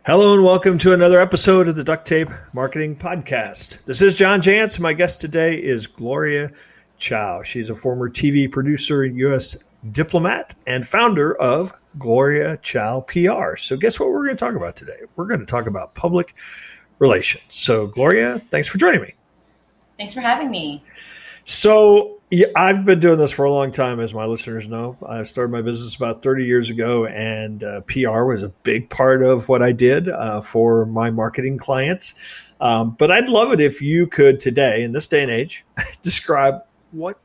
Hello and welcome to another episode of the Duct Tape Marketing Podcast. This is John Jantsch. My guest today is Gloria Chow. She's a former TV producer, U.S. diplomat, and founder of Gloria Chow PR. So guess what we're going to talk about today? We're going to talk about public relations. So Gloria, thanks for joining me. Thanks for having me. So I've been doing this for a long time, as my listeners know. I started my business about 30 years ago, and PR was a big part of what I did for my marketing clients. But I'd love it if you could today, in this day and age, describe what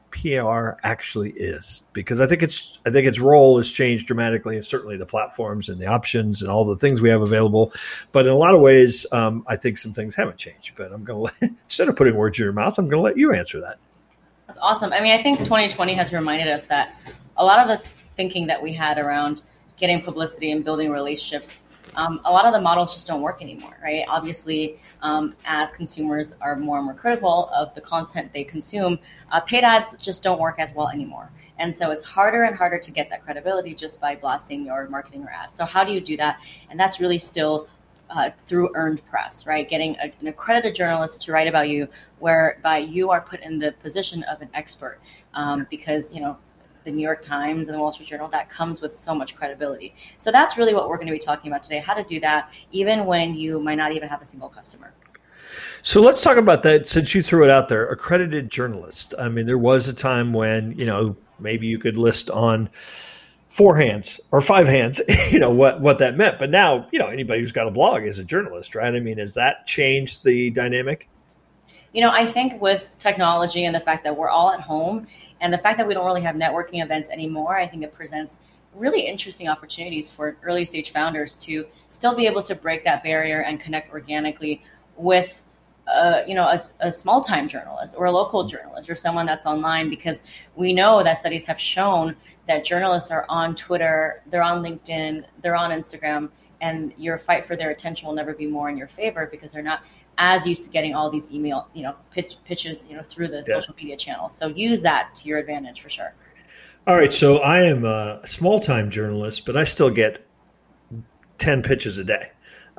PR actually is, because I think its role has changed dramatically, and certainly the platforms and the options and all the things we have available. But in a lot of ways, I think some things haven't changed. But I'm going to instead of putting words in your mouth, I'm going to let you answer that. That's awesome. I mean, I think 2020 has reminded us that a lot of the thinking that we had around getting publicity and building relationships, a lot of the models just don't work anymore, right? Obviously, as consumers are more and more critical of the content they consume, paid ads just don't work as well anymore. And so it's harder and harder to get that credibility just by blasting your marketing or ads. So how do you do that? And that's really still through earned press, right? Getting an accredited journalist to write about you, whereby you are put in the position of an expert, because, you know, the New York Times and the Wall Street Journal, that comes with so much credibility. So that's really what we're going to be talking about today, how to do that, even when you might not even have a single customer. So let's talk about that, since you threw it out there, accredited journalist. I mean, there was a time when, you know, maybe you could list on 4 hands or 5 hands, you know, what that meant. But now, you know, anybody who's got a blog is a journalist, right? I mean, has that changed the dynamic? You know, I think with technology and the fact that we're all at home and the fact that we don't really have networking events anymore, I think it presents really interesting opportunities for early stage founders to still be able to break that barrier and connect organically with a small time journalist or a local journalist or someone that's online, because we know that studies have shown that journalists are on Twitter, they're on LinkedIn, they're on Instagram, and your fight for their attention will never be more in your favor because they're not as used to getting all these email, pitches, through the social media channels. So use that to your advantage for sure. All right. So I am a small time journalist, but I still get 10 pitches a day.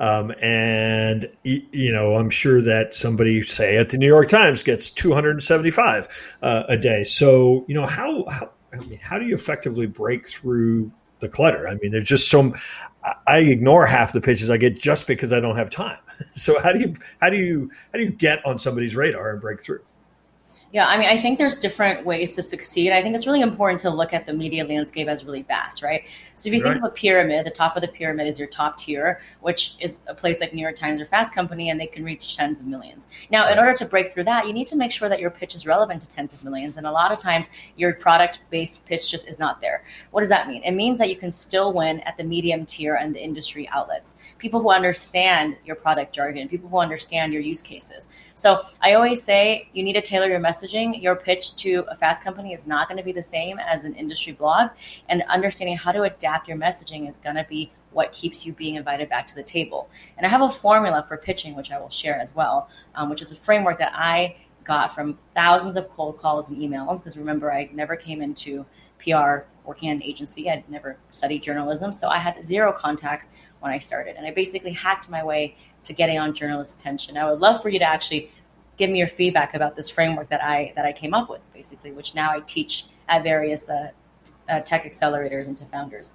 And, I'm sure that somebody, say, at the New York Times gets 275 a day. So, how do you effectively break through the clutter? I mean, there's just I ignore half the pitches I get just because I don't have time. So how do you get on somebody's radar and break through? Yeah, I mean, I think there's different ways to succeed. I think it's really important to look at the media landscape as really vast, right? So if you think of a pyramid, the top of the pyramid is your top tier, which is a place like New York Times or Fast Company, and they can reach tens of millions. Now, in order to break through that, you need to make sure that your pitch is relevant to tens of millions. And a lot of times, your product-based pitch just is not there. What does that mean? It means that you can still win at the medium tier and the industry outlets. People who understand your product jargon, people who understand your use cases. So I always say you need to tailor your messaging. Your pitch to a Fast Company is not going to be the same as an industry blog, and understanding how to adapt your messaging is going to be what keeps you being invited back to the table. And I have a formula for pitching, which I will share as well, which is a framework that I got from thousands of cold calls and emails, because remember, I never came into PR working at an agency. I'd never studied journalism, so I had 0 contacts when I started. And I basically hacked my way to getting on journalists' attention. I would love for you to actually give me your feedback about this framework that I came up with, basically, which now I teach at various tech accelerators and to founders.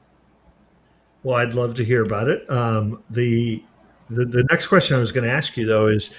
Well, I'd love to hear about it. The next question I was going to ask you, though, is,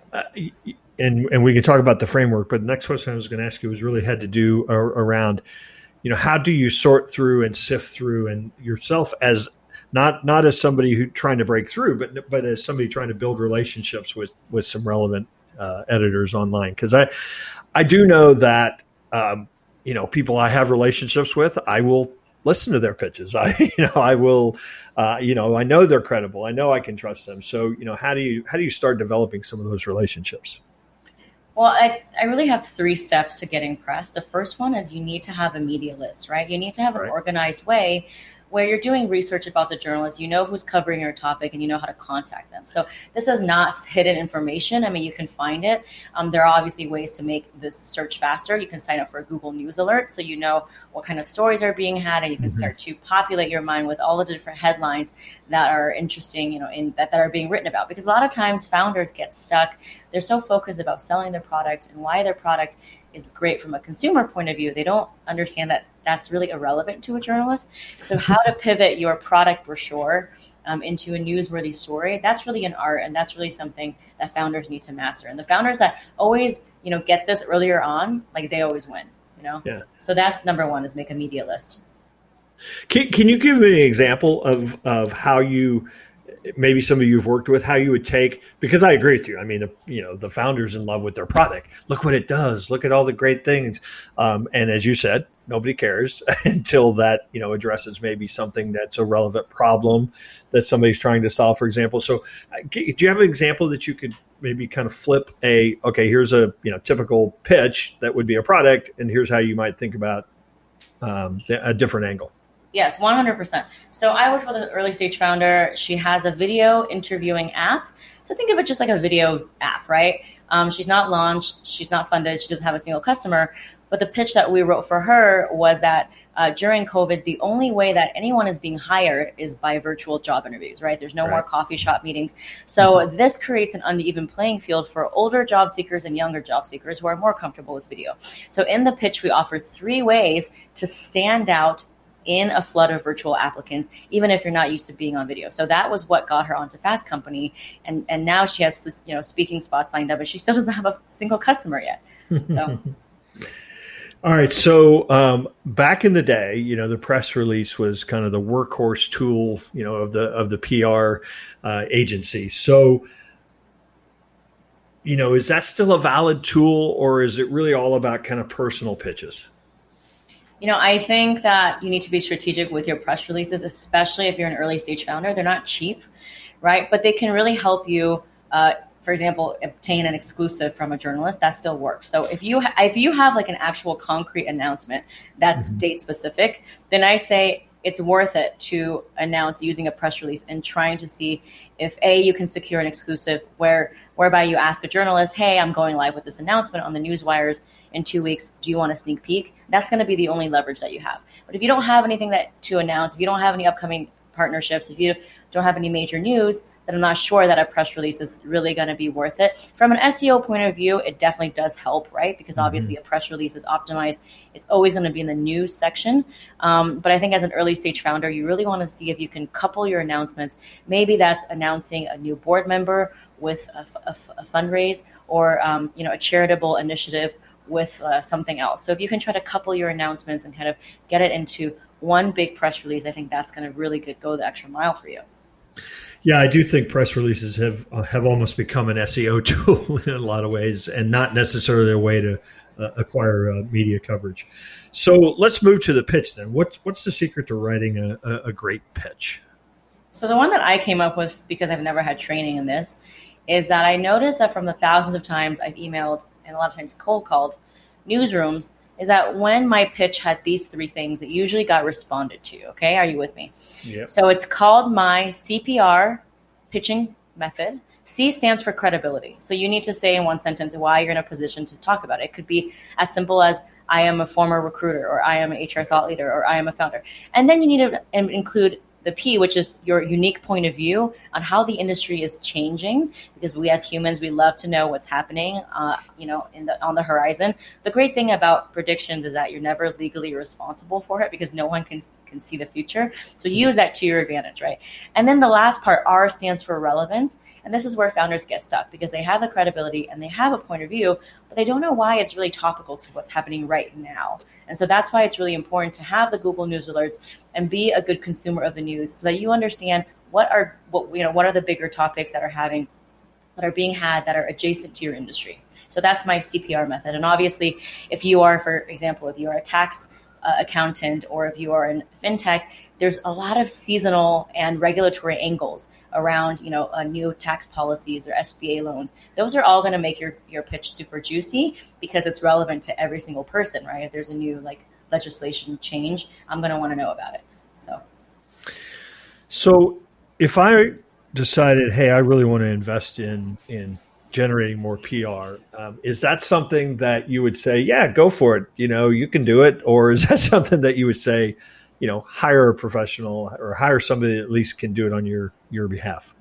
and we can talk about the framework, but the next question I was going to ask you was really had to do around, how do you sort through and sift through, and yourself as not as somebody who trying to break through, but as somebody trying to build relationships with some relevant editors online. Because I do know that people I have relationships with, I will listen to their pitches. I will I know they're credible. I know I can trust them. So how do you start developing some of those relationships? Well, I really have 3 steps to getting press. The first one is you need to have a media list, right? You need to have an organized way where you're doing research about the journalist, you know who's covering your topic, and you know how to contact them. So this is not hidden information. I mean, you can find it. There are obviously ways to make this search faster. You can sign up for a Google News Alert, so you know what kind of stories are being had, and you can start to populate your mind with all the different headlines that are interesting, in that are being written about. Because a lot of times founders get stuck. They're so focused about selling their product and why their product is great from a consumer point of view. They don't understand that that's really irrelevant to a journalist. So how to pivot your product brochure into a newsworthy story, that's really an art, and that's really something that founders need to master. And the founders that always, get this earlier on, like, they always win, Yeah. So that's number one, is make a media list. Can you give me an example of how you, maybe somebody you've worked with, how you would take, because I agree with you. I mean, the founder's in love with their product. Look what it does. Look at all the great things. And as you said, nobody cares until that, addresses maybe something that's a relevant problem that somebody's trying to solve, for example. So do you have an example that you could maybe kind of flip here's a, typical pitch that would be a product, and here's how you might think about a different angle? Yes, 100%. So I worked with an early stage founder. She has a video interviewing app. So think of it just like a video app, right? She's not launched. She's not funded. She doesn't have a single customer. But the pitch that we wrote for her was that during COVID, the only way that anyone is being hired is by virtual job interviews, right? There's no more coffee shop meetings. So this creates an uneven playing field for older job seekers and younger job seekers who are more comfortable with video. So in the pitch, we offer 3 ways to stand out in a flood of virtual applicants, even if you're not used to being on video. So that was what got her onto Fast Company. And now she has this, speaking spots lined up, but she still doesn't have a single customer yet. So. All right. So back in the day, the press release was kind of the workhorse tool, of the PR agency. So, is that still a valid tool, or is it really all about kind of personal pitches? I think that you need to be strategic with your press releases, especially if you're an early stage founder. They're not cheap, right? But they can really help you, for example, obtain an exclusive from a journalist. That still works. So if you have like an actual concrete announcement that's date specific, then I say it's worth it to announce using a press release and trying to see if you can secure an exclusive whereby you ask a journalist, hey, I'm going live with this announcement on the newswires in 2 weeks. Do you want a sneak peek? That's going to be the only leverage that you have. But if you don't have anything to announce, if you don't have any upcoming partnerships, if you don't have any major news, then I'm not sure that a press release is really going to be worth it. From an SEO point of view, it definitely does help, right? Because obviously a press release is optimized. It's always going to be in the news section. But I think as an early stage founder, you really want to see if you can couple your announcements. Maybe that's announcing a new board member with a fundraise, or a charitable initiative with something else. So if you can try to couple your announcements and kind of get it into one big press release, I think that's going to really go the extra mile for you. Yeah, I do think press releases have almost become an SEO tool in a lot of ways, and not necessarily a way to acquire media coverage. So let's move to the pitch then. What's the secret to writing a great pitch? So the one that I came up with, because I've never had training in this, is that I noticed that from the thousands of times I've emailed and a lot of times cold called newsrooms, is that when my pitch had these 3 things, it usually got responded to. Okay, are you with me? Yep. So it's called my CPR pitching method. C stands for credibility. So you need to say in one sentence why you're in a position to talk about it. It could be as simple as, I am a former recruiter, or I am an HR thought leader, or I am a founder. And then you need to include the P, which is your unique point of view on how the industry is changing, because we as humans, we love to know what's happening, on the horizon. The great thing about predictions is that you're never legally responsible for it, because no one can see the future. So use that to your advantage, right? And then the last part, R, stands for relevance. And this is where founders get stuck, because they have the credibility and they have a point of view, but they don't know why it's really topical to what's happening right now. And so that's why it's really important to have the Google News alerts and be a good consumer of the news, so that you understand what are the bigger topics that are being had that are adjacent to your industry. So that's my CPR method. And obviously, if you are, for example, if you are a tax accountant, or if you are in fintech, there's a lot of seasonal and regulatory angles around, new tax policies or SBA loans. Those are all going to make your pitch super juicy, because it's relevant to every single person, right? If there's a new legislation change, I'm going to want to know about it. So. So if I decided, hey, I really want to invest in generating more PR, is that something that you would say, yeah, go for it? You can do it. Or is that something that you would say, hire a professional or hire somebody that at least can do it on your behalf?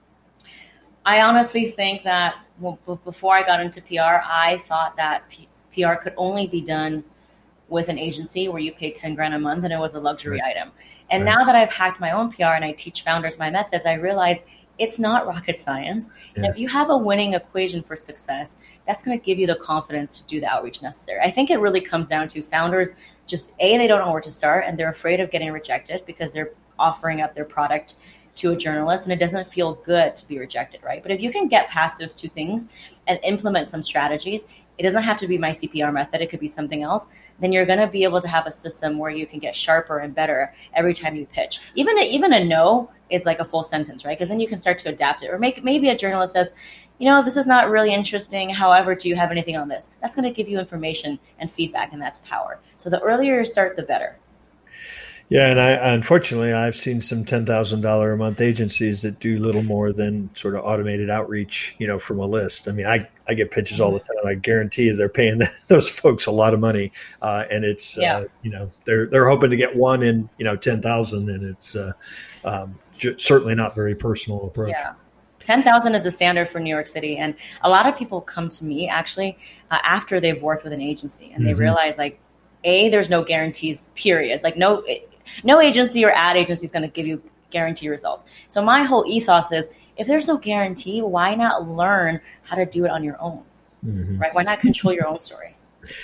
I honestly think that before I got into PR, I thought that PR could only be done with an agency where you pay 10 grand a month and it was a luxury item. And now that I've hacked my own PR and I teach founders my methods, I realize it's not rocket science. And if you have a winning equation for success, that's going to give you the confidence to do the outreach necessary. I think it really comes down to founders just, they don't know where to start and they're afraid of getting rejected because they're offering up their product to a journalist and it doesn't feel good to be rejected, right? But if you can get past those two things and implement some strategies, it doesn't have to be my CPR method, it could be something else, then you're going to be able to have a system where you can get sharper and better every time you pitch. Even a no is like a full sentence, right? Because then you can start to adapt it. Or maybe a journalist says, this is not really interesting. However, do you have anything on this? That's going to give you information and feedback, and that's power. So the earlier you start, the better. Yeah, and unfortunately, I've seen some $10,000 a month agencies that do little more than sort of automated outreach, from a list. I mean, I get pitches all the time. I guarantee they're paying those folks a lot of money, and it's they're hoping to get one in 10,000, and it's certainly not very personal approach. Yeah. 10,000 is the standard for New York City. And a lot of people come to me actually after they've worked with an agency and they realize there's no guarantees, period. No agency or ad agency is going to give you guarantee results. So my whole ethos is if there's no guarantee, why not learn how to do it on your own, right? Why not control your own story?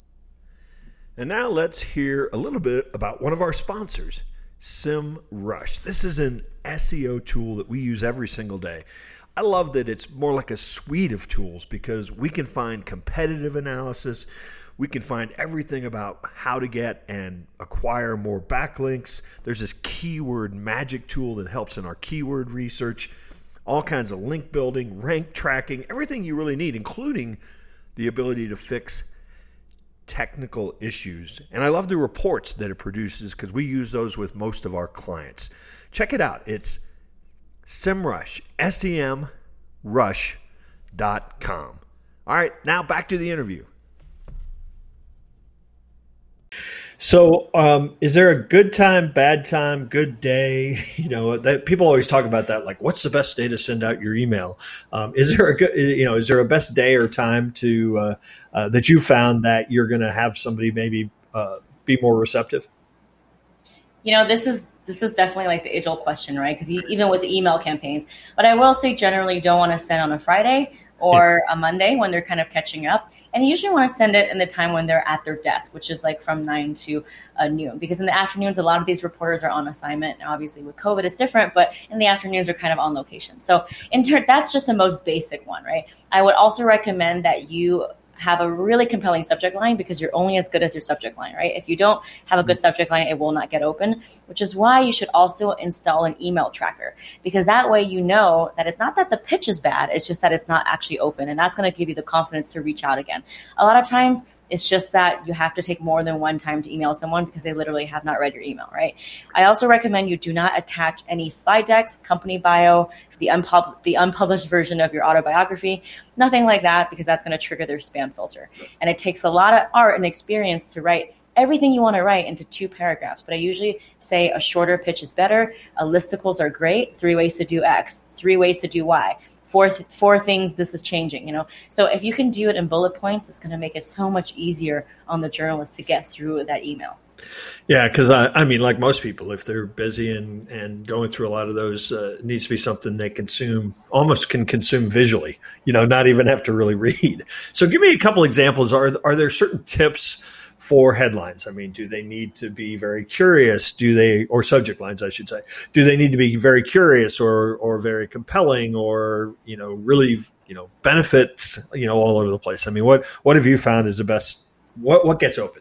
And now let's hear a little bit about one of our sponsors, SEMrush. This is an SEO tool that we use every single day. I love that it's more like a suite of tools because we can find competitive analysis. We can find everything about how to get and acquire more backlinks. There's this keyword magic tool that helps in our keyword research, all kinds of link building, rank tracking, everything you really need, including the ability to fix technical issues. And I love the reports that it produces because we use those with most of our clients. Check it out. It's SEMrush, SEMrush.com. All right, now back to the interview. So, is there a good time, bad time, good day? That people always talk about that. Like, what's the best day to send out your email? Is there a best day or time to that you found that you're going to have somebody maybe be more receptive? This is definitely like the age-old question, right? Because even with the email campaigns, but I will say generally don't want to send on a Friday or a Monday when they're kind of catching up. And you usually want to send it in the time when they're at their desk, which is like from 9 to noon. Because in the afternoons, a lot of these reporters are on assignment. And obviously with COVID, it's different. But in the afternoons, they're kind of on location. So that's just the most basic one, right? I would also recommend that you have a really compelling subject line because you're only as good as your subject line, right? If you don't have a good subject line, it will not get open, which is why you should also install an email tracker because that way you know that it's not that the pitch is bad, it's just that it's not actually open. And that's going to give you the confidence to reach out again. A lot of times it's just that you have to take more than one time to email someone because they literally have not read your email, right? I also recommend you do not attach any slide decks, company bio, the unpublished version of your autobiography, nothing like that, because that's going to trigger their spam filter. And it takes a lot of art and experience to write everything you want to write into 2 paragraphs. But I usually say a shorter pitch is better. Listicles are great. 3 ways to do X, 3 ways to do Y. Four things this is changing, So if you can do it in bullet points, it's going to make it so much easier on the journalist to get through that email. Yeah, because I mean, like most people, if they're busy and going through a lot of those, it needs to be something they almost can consume visually, not even have to really read. So give me a couple examples. Are there certain tips for headlines? I mean, do they need to be very curious? Or subject lines, I should say, do they need to be very curious or very compelling or, really, benefits, all over the place? I mean, what have you found is the best, what gets opened?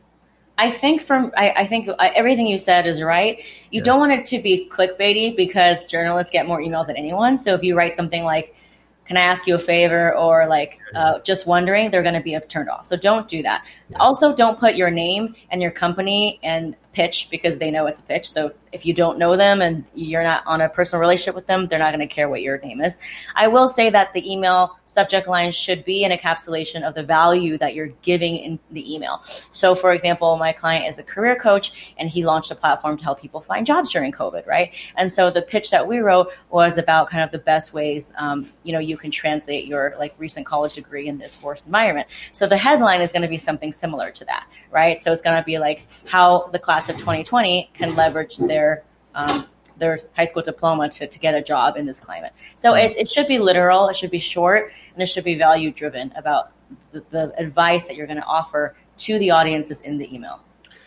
I think everything you said is right. You don't want it to be clickbaity because journalists get more emails than anyone. So if you write something like, can I ask you a favor? Or just wondering, they're going to be turned off. So don't do that. Also, don't put your name and your company and pitch because they know it's a pitch. So if you don't know them and you're not on a personal relationship with them, they're not going to care what your name is. I will say that the email subject line should be an encapsulation of the value that you're giving in the email. So for example, my client is a career coach and he launched a platform to help people find jobs during COVID, right? And so the pitch that we wrote was about kind of the best ways, you can translate your like recent college degree in this forced environment. So the headline is going to be something similar to that, right? So it's going to be like how the class of 2020 can leverage their high school diploma to get a job in this climate. So it should be literal, it should be short, and it should be value driven about the advice that you're going to offer to the audiences in the email.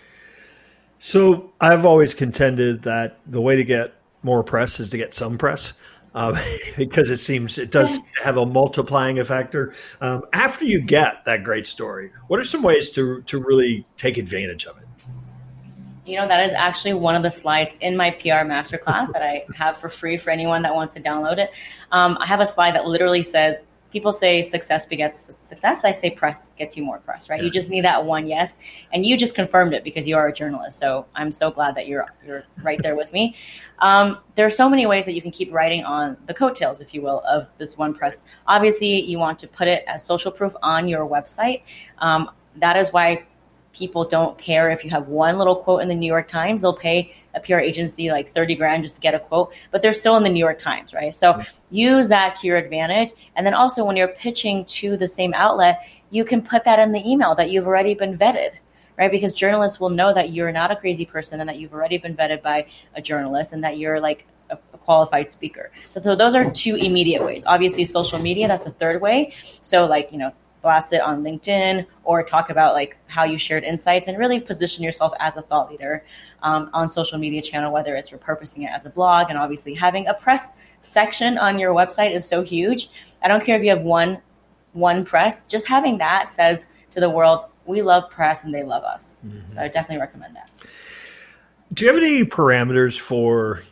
So I've always contended that the way to get more press is to get some press. Because it does have a multiplying effect. After you get that great story, what are some ways to really take advantage of it? That is actually one of the slides in my PR masterclass that I have for free for anyone that wants to download it. I have a slide that literally says, people say success begets success. I say press gets you more press, right? Yeah. You just need that one yes. And you just confirmed it because you are a journalist. So I'm so glad that you're right there with me. There are so many ways that you can keep writing on the coattails, if you will, of this one press. Obviously, you want to put it as social proof on your website. That is why people don't care if you have one little quote in the New York Times. They'll pay a PR agency like $30,000 just to get a quote, but they're still in the New York Times, right? So use that to your advantage. And then also when you're pitching to the same outlet, you can put that in the email that you've already been vetted, right? Because journalists will know that you're not a crazy person and that you've already been vetted by a journalist and that you're like a qualified speaker. So those are two immediate ways. Obviously, social media, that's a third way. So blast it on LinkedIn or talk about like how you shared insights and really position yourself as a thought leader on social media channel, whether it's repurposing it as a blog. And obviously having a press section on your website is so huge. I don't care if you have one press, just having that says to the world, we love press and they love us. Mm-hmm. So I definitely recommend that. Do you have any parameters for,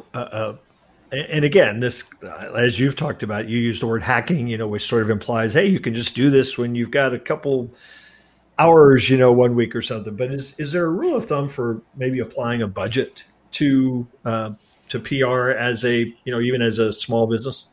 and again, this, as you've talked about, you use the word hacking, which sort of implies, hey, you can just do this when you've got a couple hours, 1 week or something. But is there a rule of thumb for maybe applying a budget to PR as even as a small business?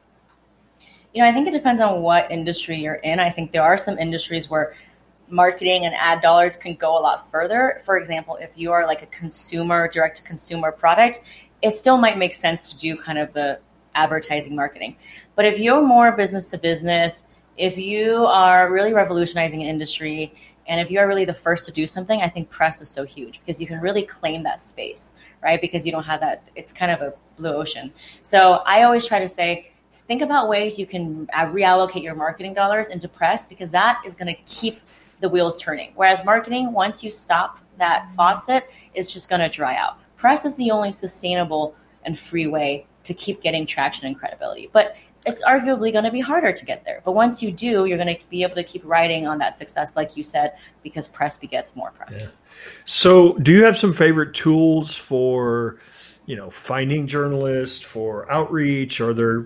I think it depends on what industry you're in. I think there are some industries where marketing and ad dollars can go a lot further. For example, if you are like a direct to consumer product, it still might make sense to do kind of the advertising marketing. But if you're more business to business, if you are really revolutionizing an industry, and if you're really the first to do something, I think press is so huge because you can really claim that space, right? Because you don't have that, it's kind of a blue ocean. So I always try to say, think about ways you can reallocate your marketing dollars into press because that is going to keep the wheels turning. Whereas marketing, once you stop that faucet, it's just going to dry out. Press is the only sustainable and free way to keep getting traction and credibility. But it's arguably going to be harder to get there. But once you do, you're going to be able to keep riding on that success, like you said, because press begets more press. Yeah. So do you have some favorite tools for, finding journalists, for outreach? Or there,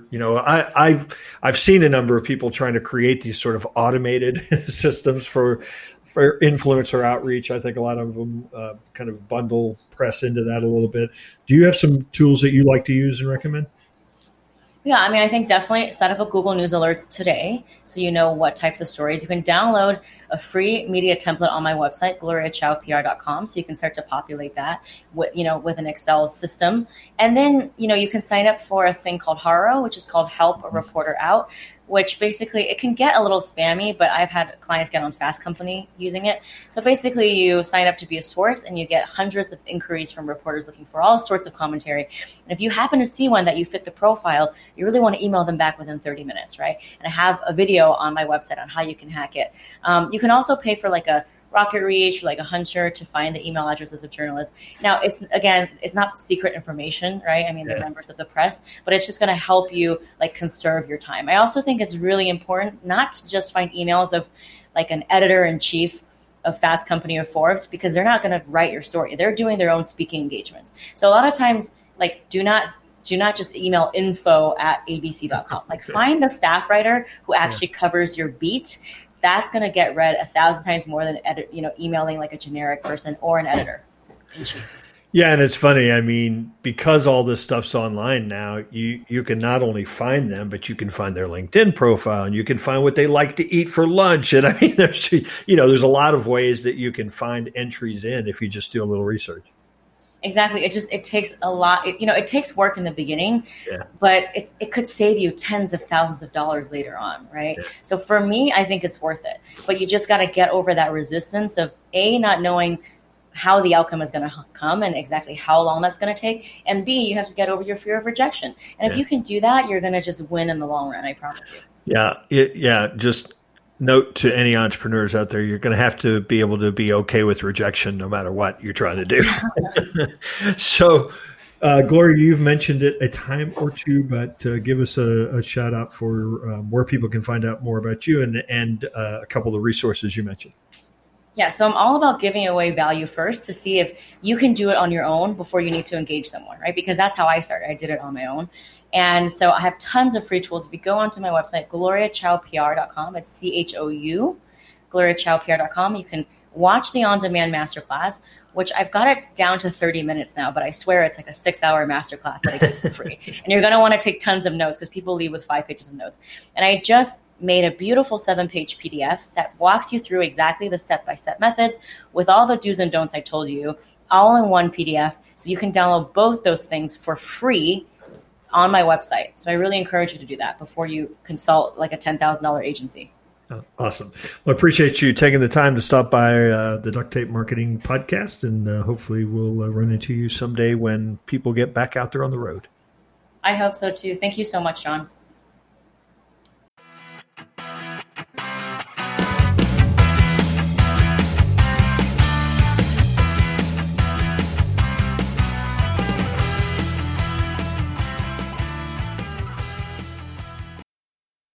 I've seen a number of people trying to create these sort of automated systems for influencer outreach. I think a lot of them kind of bundle press into that a little bit. Do you have some tools that you like to use and recommend? Yeah, I think definitely set up a Google News Alerts today so you know what types of stories. You can download a free media template on my website, gloriachowpr.com, so you can start to populate that with an Excel system. And then, you can sign up for a thing called Haro, which is called Help a Reporter Out, which basically it can get a little spammy, but I've had clients get on Fast Company using it. So basically you sign up to be a source and you get hundreds of inquiries from reporters looking for all sorts of commentary. And if you happen to see one that you fit the profile, you really want to email them back within 30 minutes, right? And I have a video on my website on how you can hack it. You can also pay for like a Rocket Reach, like a hunter to find the email addresses of journalists. Now, it's not secret information, right? They're members of the press, but it's just going to help you like conserve your time. I also think it's really important not to just find emails of like an editor-in-chief of Fast Company or Forbes because they're not going to write your story. They're doing their own speaking engagements. So a lot of times, like, do not just email info@abc.com. Like, find the staff writer who actually covers your beat. That's going to get read 1,000 times more than emailing like a generic person or an editor. Yeah, and it's funny. I mean, because all this stuff's online now, you can not only find them, but you can find their LinkedIn profile, and you can find what they like to eat for lunch. And I mean, there's a lot of ways that you can find entries in if you just do a little research. Exactly. It takes a lot. It takes work in the beginning, but it could save you tens of thousands of dollars later on, right? Yeah. So for me, I think it's worth it. But you just got to get over that resistance of not knowing how the outcome is going to come and exactly how long that's going to take. And B, you have to get over your fear of rejection. And if you can do that, you're going to just win in the long run. I promise you. Yeah. Just note to any entrepreneurs out there, you're going to have to be able to be okay with rejection no matter what you're trying to do. So, Gloria, you've mentioned it a time or two, but give us a shout out for where people can find out more about you and a couple of the resources you mentioned. Yeah, so I'm all about giving away value first to see if you can do it on your own before you need to engage someone, right? Because that's how I started. I did it on my own. And so I have tons of free tools. If you go onto my website, gloriachoupr.com, it's CHOU, gloriachoupr.com, you can watch the on-demand masterclass, which I've got it down to 30 minutes now, but I swear it's like a 6-hour masterclass that I give for free. And you're going to want to take tons of notes because people leave with 5 pages of notes. And I just made a beautiful 7-page PDF that walks you through exactly the step-by-step methods with all the do's and don'ts I told you, all in one PDF. So you can download both those things for free on my website. So I really encourage you to do that before you consult like a $10,000 agency. Oh, awesome. Well, I appreciate you taking the time to stop by the Duct Tape Marketing Podcast, and hopefully we'll run into you someday when people get back out there on the road. I hope so too. Thank you so much, John.